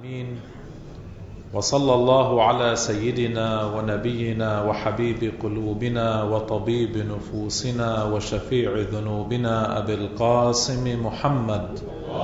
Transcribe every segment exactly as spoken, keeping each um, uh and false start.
آمين. وصلى الله على سيدنا ونبينا وحبيب قلوبنا وطبيب نفوسنا وشفيع ذنوبنا أبي القاسم محمد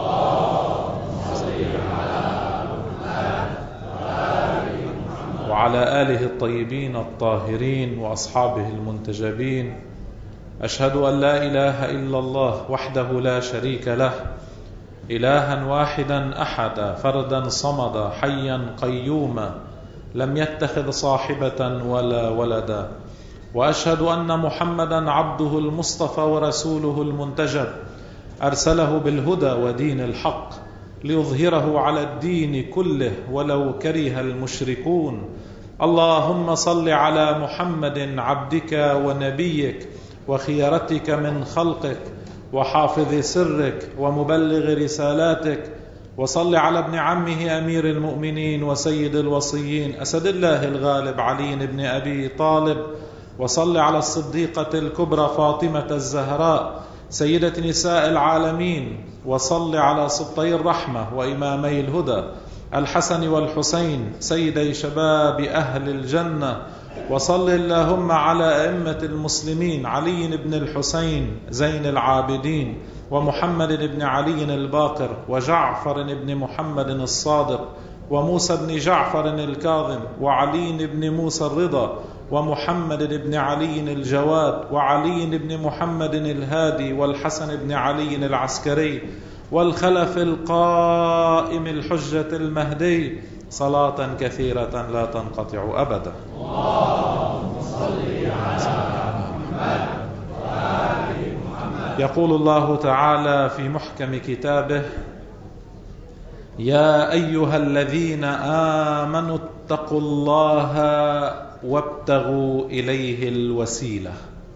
وعلى آله الطيبين الطاهرين وأصحابه المنتجبين. أشهد أن لا إله إلا الله وحده لا شريك له، إلها واحدا أحدا فردا صمدا حيا قيوما لم يتخذ صاحبة ولا ولدا. وأشهد أن محمدا عبده المصطفى ورسوله المنتجب، أرسله بالهدى ودين الحق ليظهره على الدين كله ولو كره المشركون. اللهم صل على محمد عبدك ونبيك وخيرتك من خلقك وحافظ سرك ومبلغ رسالاتك، وصل على ابن عمه أمير المؤمنين وسيد الوصيين أسد الله الغالب علي بن أبي طالب، وصل على الصديقة الكبرى فاطمة الزهراء سيدة نساء العالمين، وصل على سبطي الرحمة وإمامي الهدى الحسن والحسين سيدي شباب أهل الجنة، وصل اللهم على أئمة المسلمين علي بن الحسين زين العابدين ومحمد بن علي الباقر وجعفر بن محمد الصادق وموسى بن جعفر الكاظم وعلي بن موسى الرضا ومحمد بن علي الجواد وعلي بن محمد الهادي والحسن بن علي العسكري والخلف القائم الحجة المهدي، صلاة كثيرة لا تنقطع أبدا. اللهم صل على محمد وآل محمد. يقول الله تعالى في محكم كتابه: يا أيها الذين آمنوا اتقوا الله وابتغوا إليه الوسيلة.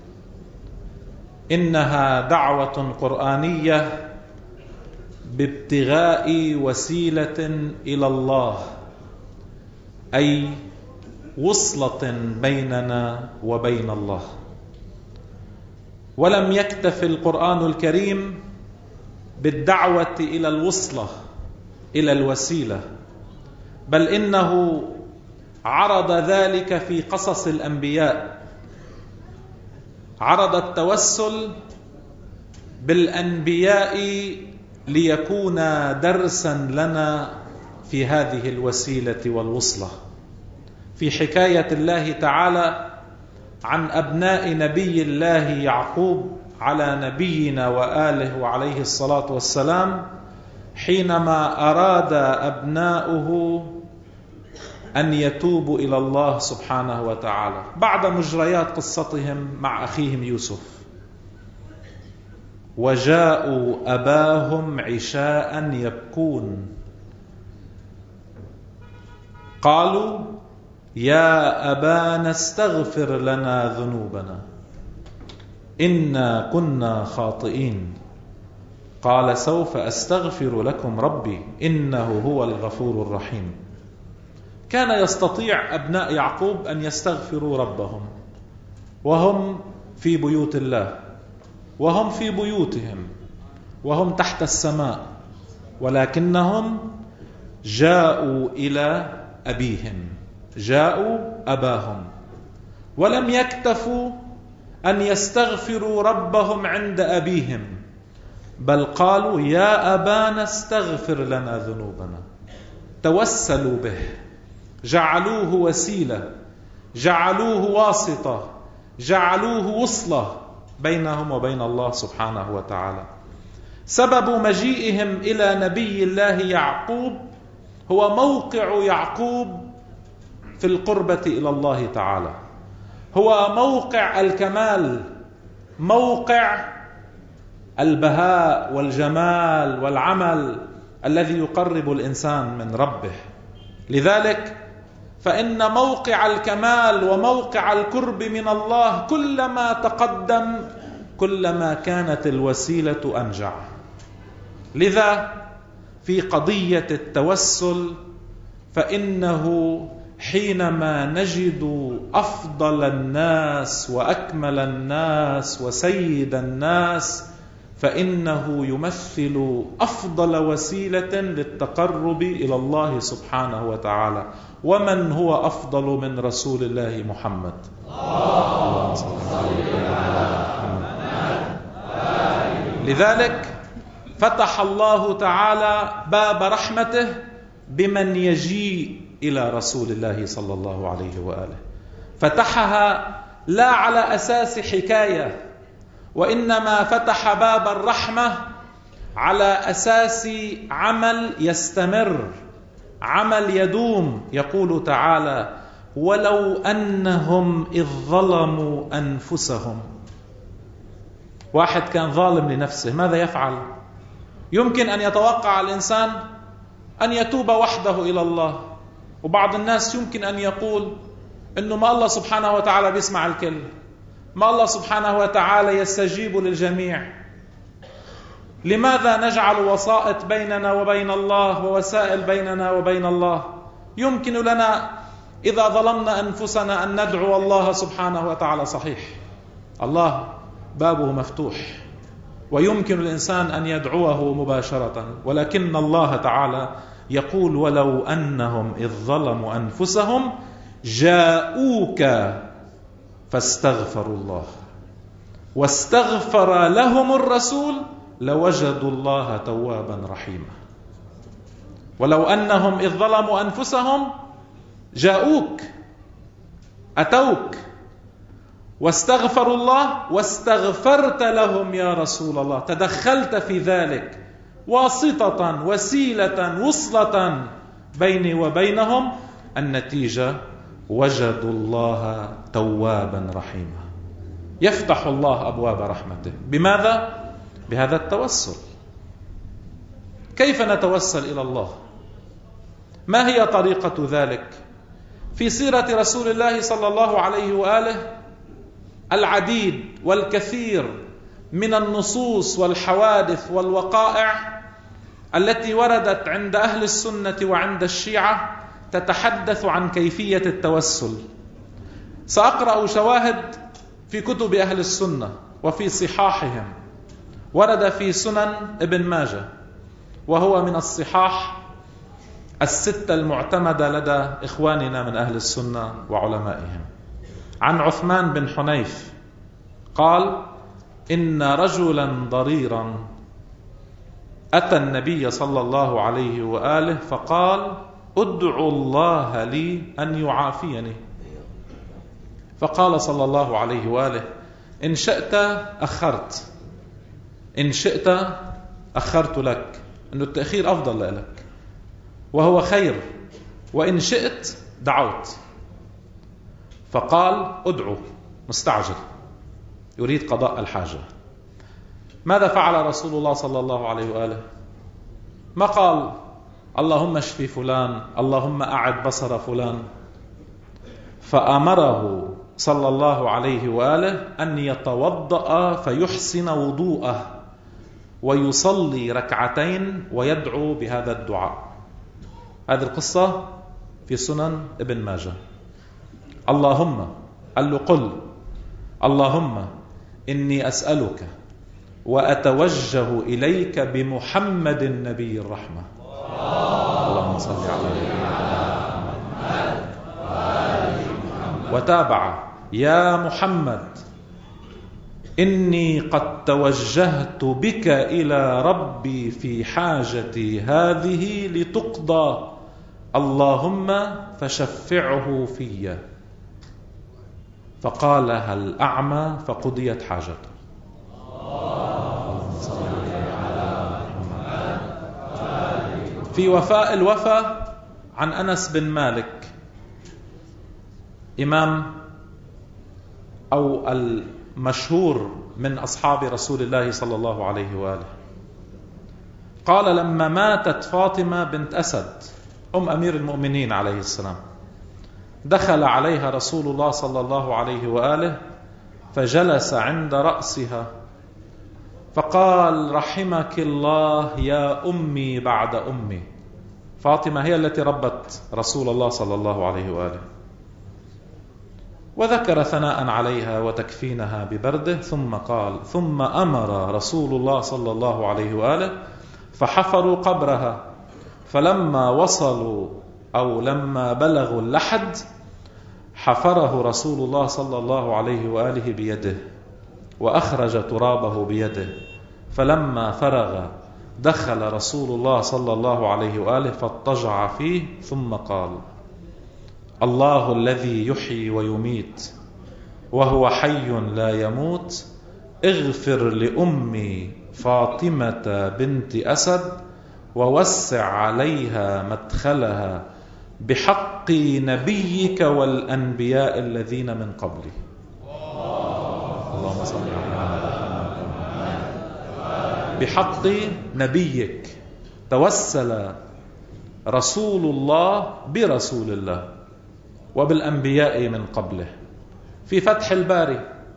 إنها دعوة قرآنية بابتغاء وسيلة إلى الله، أي وصلة بيننا وبين الله. ولم يكتف القرآن الكريم بالدعوة إلى الوصلة إلى الوسيلة، بل إنه عرض ذلك في قصص الأنبياء، عرض التوسل بالأنبياء ليكون درسا لنا في هذه الوسيلة والوصلة. في حكاية الله تعالى عن أبناء نبي الله يعقوب على نبينا وآله وعليه الصلاة والسلام، حينما أراد أبناؤه أن يتوبوا إلى الله سبحانه وتعالى بعد مجريات قصتهم مع أخيهم يوسف، وجاءوا أباهم عشاء يبكون، قالوا: يا أبانا استغفر لنا ذنوبنا إنا كنا خاطئين. قال: سوف أستغفر لكم ربي إنه هو الغفور الرحيم. كان يستطيع أبناء يعقوب أن يستغفروا ربهم وهم في بيوت الله، وهم في بيوتهم، وهم تحت السماء، ولكنهم جاءوا إلى أبيهم، جاءوا أباهم، ولم يكتفوا أن يستغفروا ربهم عند أبيهم، بل قالوا: يا أبانا استغفر لنا ذنوبنا. توسلوا به، جعلوه وسيلة، جعلوه واسطة، جعلوه وصلة بينهم وبين الله سبحانه وتعالى. سبب مجيئهم إلى نبي الله يعقوب هو موقع يعقوب في القربة إلى الله تعالى، هو موقع الكمال، موقع البهاء والجمال والعمل الذي يقرب الإنسان من ربه. لذلك فإن موقع الكمال وموقع القرب من الله كلما تقدم كلما كانت الوسيلة أنجع. لذا في قضية التوسل فإنه حينما نجد أفضل الناس وأكمل الناس وسيد الناس فإنه يمثل أفضل وسيلة للتقرب إلى الله سبحانه وتعالى. ومن هو أفضل من رسول الله محمد؟ لذلك فتح الله تعالى باب رحمته بمن يجيء إلى رسول الله صلى الله عليه وآله. فتحها لا على أساس حكاية، وإنما فتح باب الرحمة على أساس عمل يستمر، عمل يدوم. يقول تعالى: ولو أنهم إذ ظلموا أنفسهم. واحد كان ظالم لنفسه، ماذا يفعل؟ يمكن أن يتوقع الإنسان أن يتوب وحده إلى الله. وبعض الناس يمكن أن يقول إنه ما الله سبحانه وتعالى بيسمع الكل، ما الله سبحانه وتعالى يستجيب للجميع، لماذا نجعل وسائط بيننا وبين الله ووسائل بيننا وبين الله؟ يمكن لنا إذا ظلمنا أنفسنا أن ندعو الله سبحانه وتعالى. صحيح، الله بابه مفتوح ويمكن الإنسان أن يدعوه مباشرة، ولكن الله تعالى يقول: ولو أنهم إذ ظلموا أنفسهم جاءوك فاستغفروا الله واستغفر لهم الرسول لوجدوا الله توابا رحيما. ولو أنهم إذ ظلموا أنفسهم جاءوك، أتوك، واستغفروا الله واستغفرت لهم يا رسول الله، تدخلت في ذلك واسطة وسيلة وصلة بيني وبينهم. النتيجة: وجدوا الله توابا رحيما. يفتح الله أبواب رحمته. بماذا؟ بهذا التوسل. كيف نتوسل إلى الله؟ ما هي طريقة ذلك؟ في سيرة رسول الله صلى الله عليه وآله العديد والكثير من النصوص والحوادث والوقائع التي وردت عند أهل السنة وعند الشيعة تتحدث عن كيفية التوسل. سأقرأ شواهد في كتب أهل السنة وفي صحاحهم. ورد في سنن ابن ماجه، وهو من الصحاح الستة المعتمدة لدى إخواننا من أهل السنة وعلمائهم، عن عثمان بن حنيف قال: إن رجلا ضريرا أتى النبي صلى الله عليه وآله فقال: ادعوا الله لي أن يعافيني. فقال صلى الله عليه وآله: إن شئت أخرت، إن شئت أخرت لك، أن التأخير أفضل لك وهو خير، وإن شئت دعوت. فقال: ادعو، مستعجل، يريد قضاء الحاجة. ماذا فعل رسول الله صلى الله عليه وآله؟ ما قال: اللهم اشفي فلان، اللهم أعد بصر فلان. فأمره صلى الله عليه وآله أن يتوضأ فيحسن وضوءه ويصلي ركعتين ويدعو بهذا الدعاء. هذه القصة في سنن ابن ماجه. اللهم، قال له: قل اللهم إني أسألك وأتوجه إليك بمحمد النبي الرحمة. اللهم صل على محمد. وتابع: يا محمد إني قد توجهت بك إلى ربي في حاجتي هذه لتقضى، اللهم فشفعه في. فقالها الأعمى فقضيت حاجته. في وفاء الوفا عن أنس بن مالك، إمام أو المشهور من أصحاب رسول الله صلى الله عليه وآله، قال: لما ماتت فاطمة بنت أسد أم أمير المؤمنين عليه السلام، دخل عليها رسول الله صلى الله عليه وآله فجلس عند رأسها فقال: رحمك الله يا أمي بعد أمي. فاطمة هي التي ربت رسول الله صلى الله عليه وآله. وذكر ثناء عليها وتكفينها ببرده، ثم قال: ثم أمر رسول الله صلى الله عليه وآله فحفروا قبرها، فلما وصلوا أو لما بلغوا اللحد حفره رسول الله صلى الله عليه وآله بيده وأخرج ترابه بيده، فلما فرغ دخل رسول الله صلى الله عليه وآله فاضطجع فيه، ثم قال: الله الذي يحيي ويميت وهو حي لا يموت، اغفر لأمي فاطمة بنت أسد ووسع عليها مدخلها بحق نبيك والأنبياء الذين من قبله. اللهم صل على محمد. بحق نبيك، توسل رسول الله برسول الله وبالأنبياء من قبله. في فتح الباري،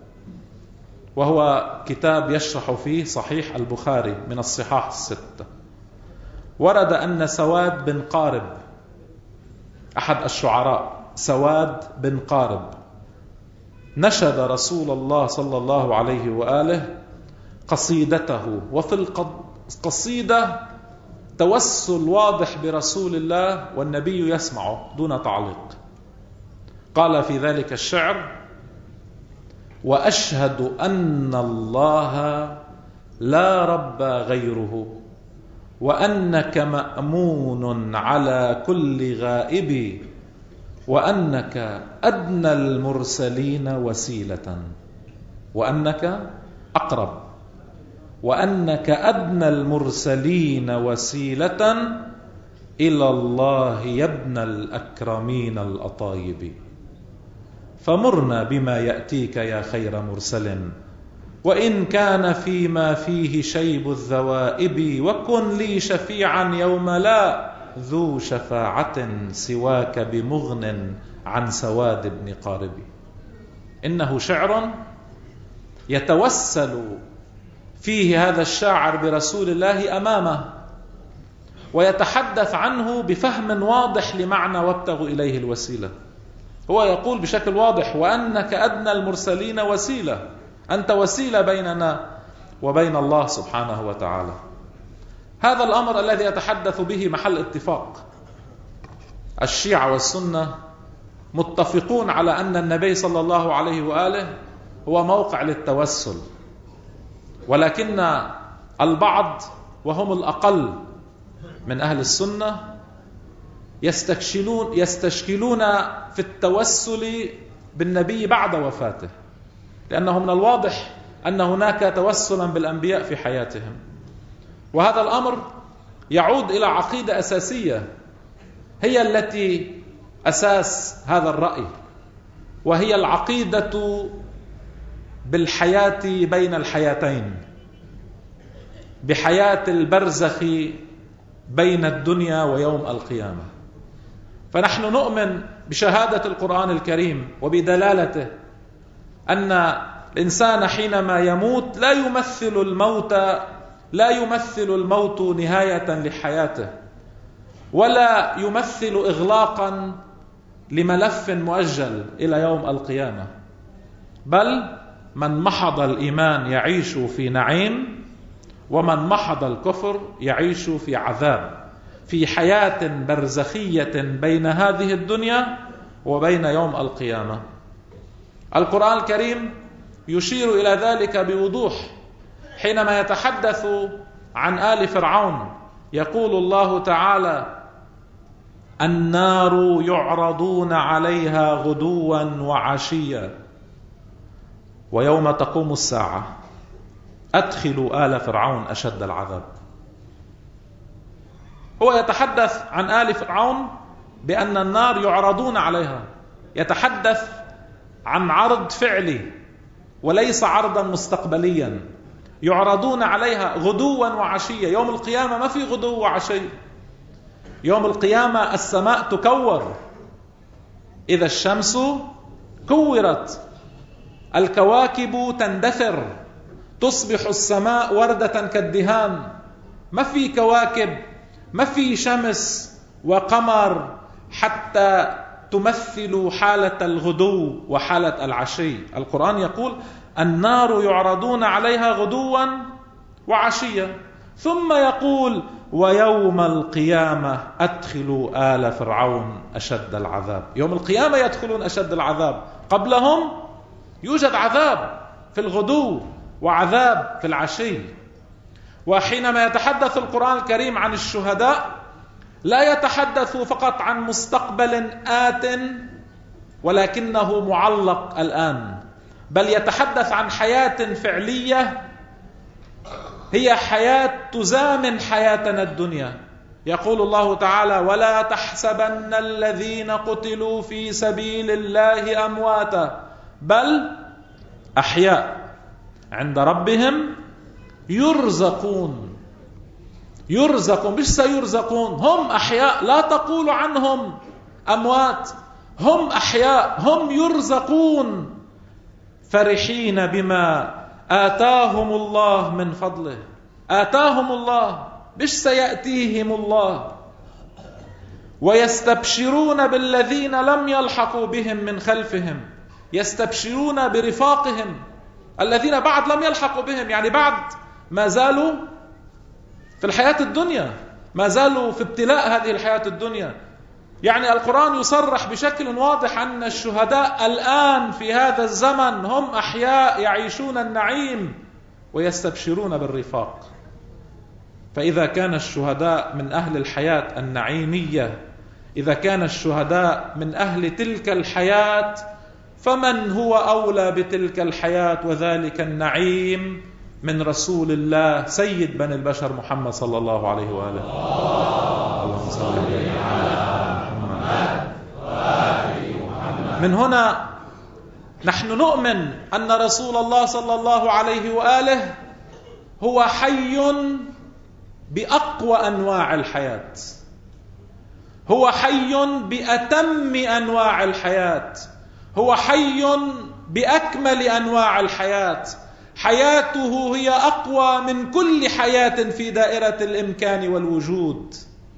وهو كتاب يشرح فيه صحيح البخاري من الصحاح الستة، ورد أن سواد بن قارب أحد الشعراء، سواد بن قارب، نشد رسول الله صلى الله عليه وآله قصيدته، وفي القصيدة توسل واضح برسول الله والنبي يسمعه دون تعليق. قال في ذلك الشعر: وأشهد أن الله لا رب غيره، وأنك مأمون على كل غائب، وأنك أدنى المرسلين وسيلة، وأنك أقرب، وأنك أدنى المرسلين وسيلة إلى الله يا ابن الأكرمين الأطايب، فمرنا بما يأتيك يا خير مرسل، وإن كان فيما فيه شيب الذوائب، وكن لي شفيعا يوم لا ذو شفاعة سواك بمغن عن سواد بن قارب. إنه شعر يتوسل فيه هذا الشاعر برسول الله أمامه، ويتحدث عنه بفهم واضح لمعنى وابتغوا إليه الوسيلة. هو يقول بشكل واضح: وأنك أدنى المرسلين وسيلة، أنت وسيلة بيننا وبين الله سبحانه وتعالى. هذا الأمر الذي يتحدث به محل اتفاق. الشيعة والسنة متفقون على أن النبي صلى الله عليه وآله هو موقع للتوسل، ولكن البعض وهم الأقل من أهل السنة يستشكلون يستشكلون في التوسل بالنبي بعد وفاته، لأنه من الواضح أن هناك توسلا بالأنبياء في حياتهم. وهذا الأمر يعود إلى عقيدة أساسية هي التي أساس هذا الرأي، وهي العقيدة بالحياة بين الحياتين، بحياة البرزخ بين الدنيا ويوم القيامة. فنحن نؤمن بشهادة القرآن الكريم وبدلالته أن الإنسان حينما يموت لا يمثل الموت لا يمثل الموت نهاية لحياته، ولا يمثل إغلاقا لملف مؤجل إلى يوم القيامة، بل من محض الإيمان يعيش في نعيم، ومن محض الكفر يعيش في عذاب، في حياة برزخية بين هذه الدنيا وبين يوم القيامة. القرآن الكريم يشير إلى ذلك بوضوح حينما يتحدث عن آل فرعون. يقول الله تعالى: النار يعرضون عليها غدوا وعشيا ويوم تقوم الساعة أدخلوا آل فرعون أشد العذاب. هو يتحدث عن آل فرعون بأن النار يعرضون عليها، يتحدث عن عرض فعلي وليس عرضا مستقبليا. يعرضون عليها غدوا وعشيا. يوم القيامة ما في غدو وعشي. يوم القيامة السماء تكور، إذا الشمس كورت، الكواكب تندثر، تصبح السماء وردة كالدهان. ما في كواكب، ما في شمس وقمر حتى تمثل حالة الغدو وحالة العشي. القرآن يقول النار يعرضون عليها غدوا وعشيا، ثم يقول ويوم القيامة أدخلوا آل فرعون أشد العذاب. يوم القيامة يدخلون أشد العذاب، قبلهم يوجد عذاب في الغدو وعذاب في العشي. وحينما يتحدث القرآن الكريم عن الشهداء لا يتحدث فقط عن مستقبل آت ولكنه معلق الآن، بل يتحدث عن حياة فعلية هي حياة تزامن حياتنا الدنيا. يقول الله تعالى ولا تحسبن الذين قتلوا في سبيل الله أمواتا بل أحياء عند ربهم يرزقون. يرزقون مش سيرزقون، هم أحياء، لا تقول عنهم أموات، هم أحياء، هم يرزقون فرحين بما آتاهم الله من فضله. آتاهم الله مش سيأتيهم الله. ويستبشرون بالذين لم يلحقوا بهم من خلفهم، يستبشرون برفاقهم الذين بعد لم يلحقوا بهم، يعني بعد ما زالوا في الحياة الدنيا، ما زالوا في ابتلاء هذه الحياة الدنيا. يعني القرآن يصرح بشكل واضح أن الشهداء الآن في هذا الزمن هم أحياء يعيشون النعيم ويستبشرون بالرفاق. فإذا كان الشهداء من أهل الحياة النعيمية، إذا كان الشهداء من أهل تلك الحياة، فمن هو أولى بتلك الحياة وذلك النعيم من رسول الله سيد بني البشر محمد صلى الله عليه وآله. اللهم صل على محمد وآل محمد. من هنا نحن نؤمن أن رسول الله صلى الله عليه وآله هو حي بأقوى أنواع الحياة، هو حي بأتم أنواع الحياة، هو حي بأكمل أنواع الحياة. حياته هي أقوى من كل حياة في دائرة الإمكان والوجود.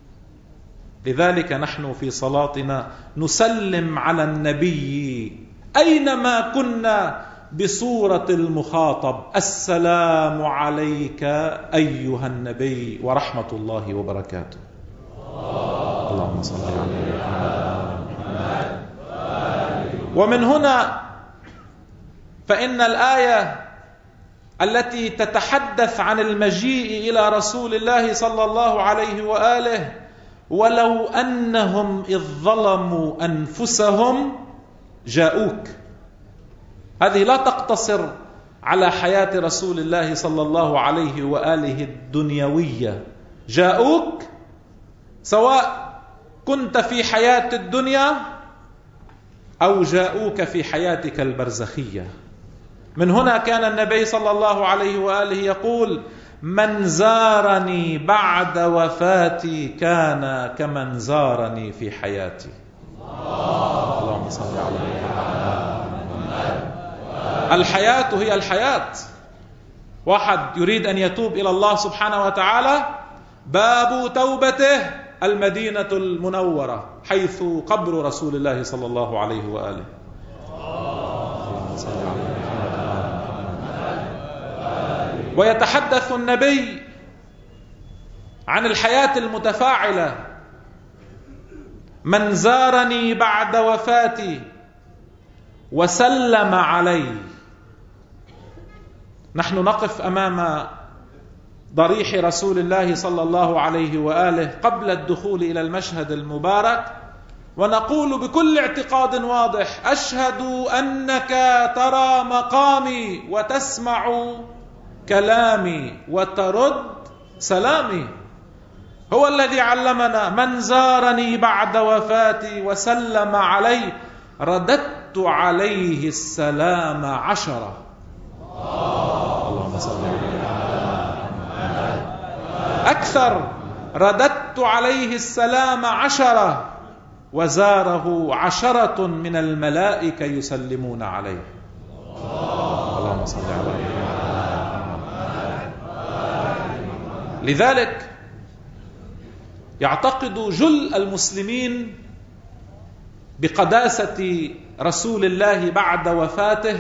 لذلك نحن في صلاتنا نسلم على النبي أينما كنا بصورة المخاطب: السلام عليك أيها النبي ورحمة الله وبركاته. اللهم صل على محمد. ومن هنا فإن الآية التي تتحدث عن المجيء إلى رسول الله صلى الله عليه وآله ولو أنهم إذ ظلموا أنفسهم جاءوك، هذه لا تقتصر على حياة رسول الله صلى الله عليه وآله الدنيوية. جاءوك سواء كنت في حياة الدنيا أو جاءوك في حياتك البرزخية. من هنا كان النبي صلى الله عليه وآله يقول: من زارني بعد وفاتي كان كمن زارني في حياتي. اللهم صل على محمد. الحياة هي الحياة. واحد يريد أن يتوب إلى الله سبحانه وتعالى، باب توبته المدينة المنورة حيث قبر رسول الله صلى الله عليه وآله. ويتحدث النبي عن الحياة المتفاعلة: من زارني بعد وفاتي وسلم علي. نحن نقف أمام ضريح رسول الله صلى الله عليه وآله قبل الدخول إلى المشهد المبارك ونقول بكل اعتقاد واضح: أشهد أنك ترى مقامي وتسمع كلامي وترد سلامي. هو الذي علمنا: من زارني بعد وفاتي وسلم علي رددت عليه السلام عشرة. اللهم صل على محمد. أكثر: رددت عليه السلام عشرة وزاره عشرة من الملائكة يسلمون عليه. اللهم صل على محمد. لذلك يعتقد جل المسلمين بقداسة رسول الله بعد وفاته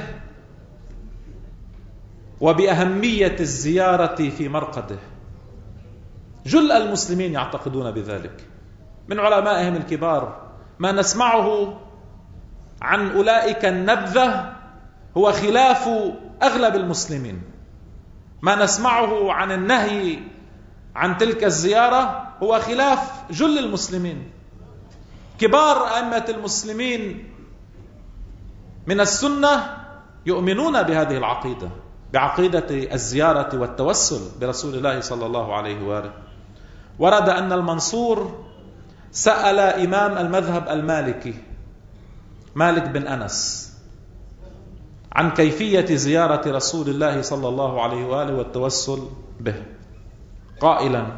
وبأهمية الزيارة في مرقده. جل المسلمين يعتقدون بذلك من علمائهم الكبار. ما نسمعه عن أولئك النبذة هو خلاف أغلب المسلمين. ما نسمعه عن النهي عن تلك الزيارة هو خلاف جل المسلمين. كبار أئمة المسلمين من السنة يؤمنون بهذه العقيدة، بعقيدة الزيارة والتوسل برسول الله صلى الله عليه وآله. ورد أن المنصور سأل إمام المذهب المالكي مالك بن أنس عن كيفية زيارة رسول الله صلى الله عليه وآله والتوسل به، قائلا: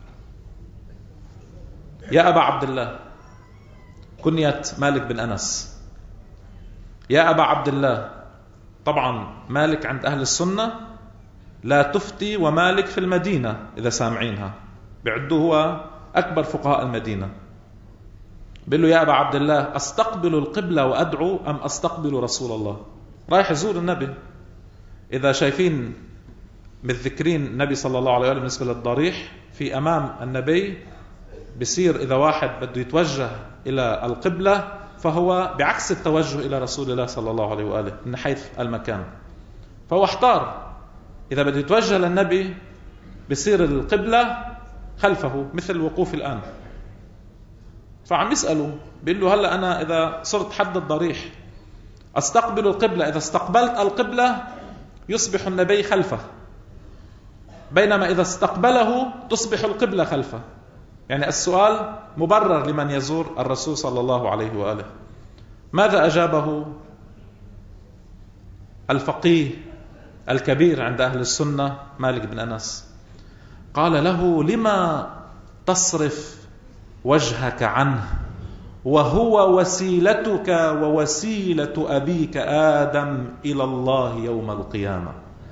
يا أبا عبد الله، كنية مالك بن أنس، يا أبا عبد الله. طبعا مالك عند أهل السنة لا تفتي ومالك في المدينة، إذا سامعينها بعده هو أكبر فقهاء المدينة. بيقول له: يا أبا عبد الله، أستقبل القبلة وأدعو أم أستقبل رسول الله؟ رايح يزور النبي. إذا شايفين متذكرين النبي صلى الله عليه وسلم بالنسبة للضريح في أمام النبي، بصير إذا واحد بده يتوجه إلى القبلة فهو بعكس التوجه إلى رسول الله صلى الله عليه وآله من حيث المكان. فهو احتار، إذا بده يتوجه للنبي بصير القبلة خلفه مثل الوقوف الآن. فعم يسأله، بيقول له: هلأ أنا إذا صرت حد الضريح أستقبل القبلة، إذا استقبلت القبلة يصبح النبي خلفه، بينما إذا استقبله تصبح القبلة خلفه. يعني السؤال مبرر لمن يزور الرسول صلى الله عليه وآله. ماذا أجابه الفقيه الكبير عند أهل السنة مالك بن أنس؟ قال له: لما تصرف وجهك عنه وهو وسيلتك ووسيلة أبيك آدم إلى الله يوم القيامة.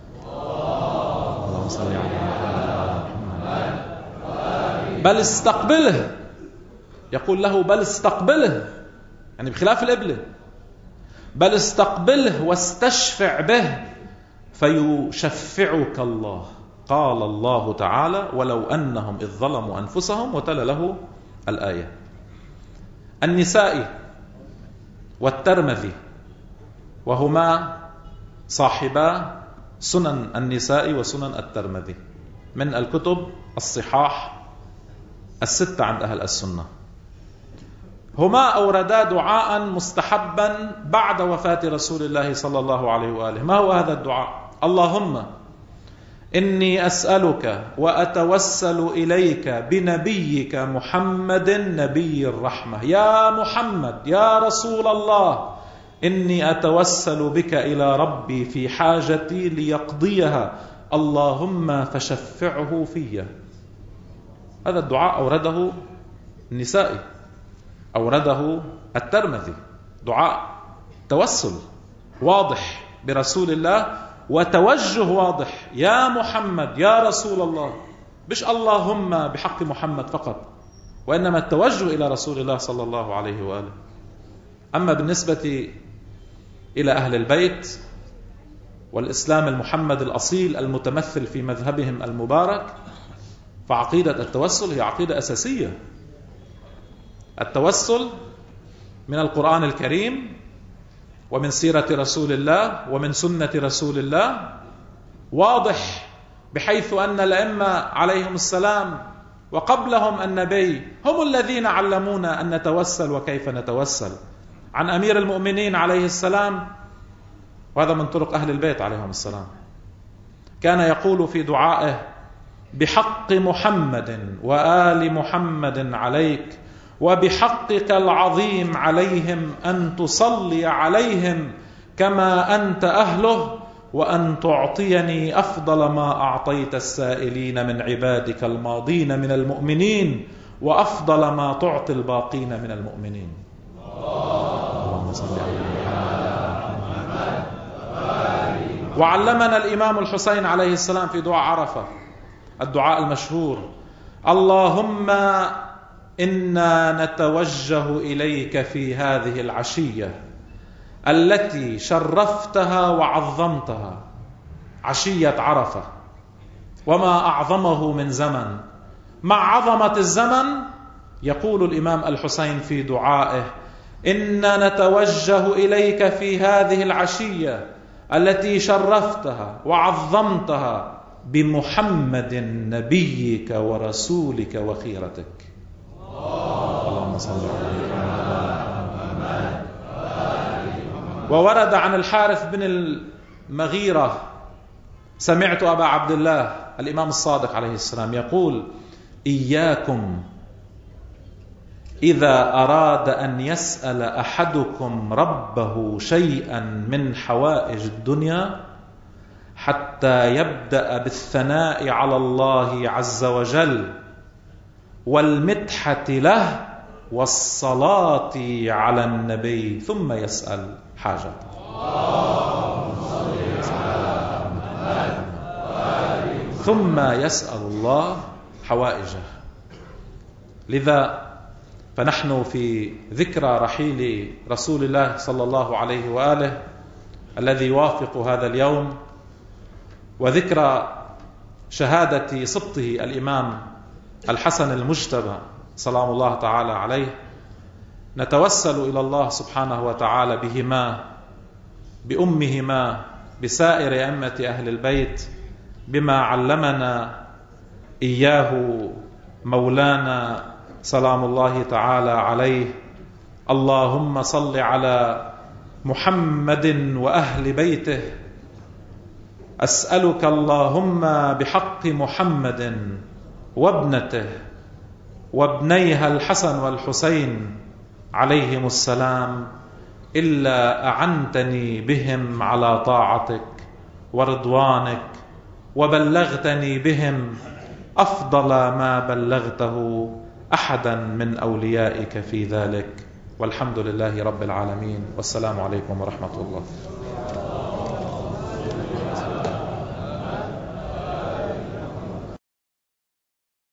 اللهم صل على محمد. بل استقبله، يقول له: بل استقبله، يعني بخلاف القبلة، بل استقبله واستشفع به فيشفعك الله. قال الله تعالى: ولو أنهم إذ ظلموا أنفسهم، وتلا له الآية. النسائي والترمذي، وهما صاحبا سنن النسائي وسنن الترمذي من الكتب الصحاح الستة عند أهل السنة، هما أوردا دعاء مستحبا بعد وفاة رسول الله صلى الله عليه وآله. ما هو هذا الدعاء؟ اللهم إني أسألك وأتوسل إليك بنبيك محمد نبي الرحمة. يا محمد، يا رسول الله، إني أتوسل بك إلى ربي في حاجتي ليقضيها، اللهم فشفعه في. هذا الدعاء أورده النسائي، أورده الترمذي، دعاء توسل واضح برسول الله وتوجه واضح: يا محمد، يا رسول الله، مش اللهم بحق محمد فقط، وإنما التوجه إلى رسول الله صلى الله عليه وآله. أما بالنسبة إلى أهل البيت والإسلام المحمد الأصيل المتمثل في مذهبهم المبارك، فعقيدة التوسل هي عقيدة أساسية. التوسل من القرآن الكريم ومن سيرة رسول الله ومن سنة رسول الله واضح، بحيث أن الأئمة عليهم السلام وقبلهم النبي هم الذين علمونا أن نتوسل وكيف نتوسل. عن أمير المؤمنين عليه السلام، وهذا من طرق أهل البيت عليهم السلام، كان يقول في دعائه: بحق محمد وآل محمد عليك، وبحقك العظيم عليهم أن تصلي عليهم كما أنت أهله، وأن تعطيني أفضل ما أعطيت السائلين من عبادك الماضين من المؤمنين، وأفضل ما تعطي الباقين من المؤمنين. اللهم صل على محمد. وعلمنا الإمام الحسين عليه السلام في دعاء عرفة الدعاء المشهور: اللهم إنا نتوجه إليك في هذه العشية التي شرفتها وعظمتها، عشية عرفة، وما أعظمه من زمن. مع عظمة الزمن يقول الإمام الحسين في دعائه: إنا نتوجه إليك في هذه العشية التي شرفتها وعظمتها بمحمد نبيك ورسولك وخيرتك. اللهم صل على محمد. وورد عن الحارث بن المغيرة: سمعت أبا عبد الله الإمام الصادق عليه السلام يقول: إياكم إذا أراد أن يسأل أحدكم ربه شيئا من حوائج الدنيا حتى يبدأ بالثناء على الله عز وجل والمدحة له والصلاة على النبي ثم يسأل حاجته. ثم يسأل الله حوائجه. لذا فنحن في ذكرى رحيل رسول الله صلى الله عليه وآله الذي يوافق هذا اليوم، وذكرى شهادة سبطه الإمام الحسن المجتبى سلام الله تعالى عليه، نتوسل إلى الله سبحانه وتعالى بهما، بأمهما، بسائر أئمة أهل البيت، بما علمنا إياه مولانا سلام الله تعالى عليه. اللهم صل على محمد وأهل بيته. أسألك اللهم بحق محمد وابنته وابنيها الحسن والحسين عليهم السلام إلا أعنتني بهم على طاعتك ورضوانك، وبلغتني بهم أفضل ما بلغته أحدا من أوليائك في ذلك. والحمد لله رب العالمين، والسلام عليكم ورحمة الله.